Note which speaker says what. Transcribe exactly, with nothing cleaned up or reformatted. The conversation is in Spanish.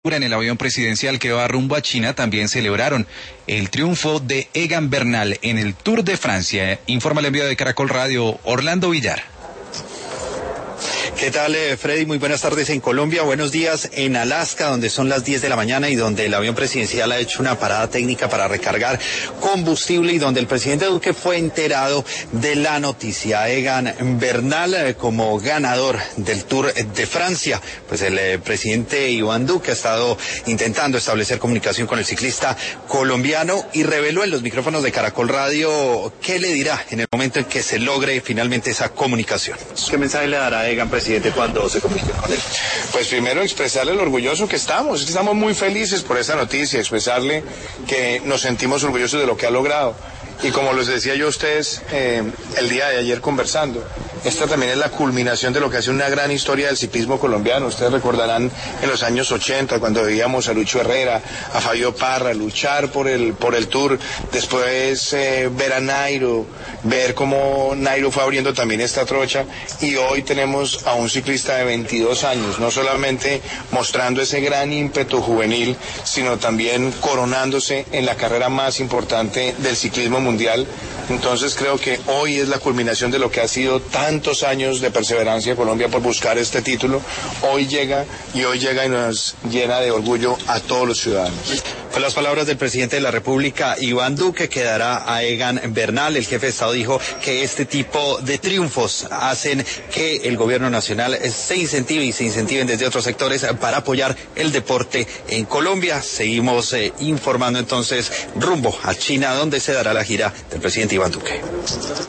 Speaker 1: En el avión presidencial que va rumbo a China también celebraron el triunfo de Egan Bernal en el Tour de Francia. Informa el enviado de Caracol Radio, Orlando Villar.
Speaker 2: ¿Qué tal, eh, Freddy? Muy buenas tardes en Colombia, buenos días en Alaska, donde son las diez de la mañana y donde el avión presidencial ha hecho una parada técnica para recargar combustible y donde el presidente Duque fue enterado de la noticia. Egan Bernal eh, como ganador del Tour de Francia. Pues el eh, presidente Iván Duque ha estado intentando establecer comunicación con el ciclista colombiano y reveló en los micrófonos de Caracol Radio qué le dirá en el momento en que se logre finalmente esa comunicación. ¿Qué mensaje le dará a Egan, presidente, cuando se comunique con él?
Speaker 3: Pues primero expresarle lo orgulloso que estamos, estamos muy felices por esta noticia, expresarle que nos sentimos orgullosos de lo que ha logrado. Y como les decía yo a ustedes eh, el día de ayer conversando, esta también es la culminación de lo que hace una gran historia del ciclismo colombiano. Ustedes recordarán en los años ochenta, cuando veíamos a Lucho Herrera, a Fabio Parra, luchar por el, por el Tour, después eh, ver a Nairo, ver cómo Nairo fue abriendo también esta trocha, y hoy tenemos a un ciclista de veintidós años, no solamente mostrando ese gran ímpetu juvenil, sino también coronándose en la carrera más importante del ciclismo mundial. Entonces creo que hoy es la culminación de lo que ha sido tantos años de perseverancia de Colombia por buscar este título. Hoy llega y hoy llega y nos llena de orgullo a todos los ciudadanos.
Speaker 2: Con las palabras del presidente de la República, Iván Duque, quedará a Egan Bernal. El jefe de Estado dijo que este tipo de triunfos hacen que el gobierno nacional se incentive y se incentiven desde otros sectores para apoyar el deporte en Colombia. Seguimos eh, informando entonces rumbo a China, donde se dará la gira del presidente Iván Duque.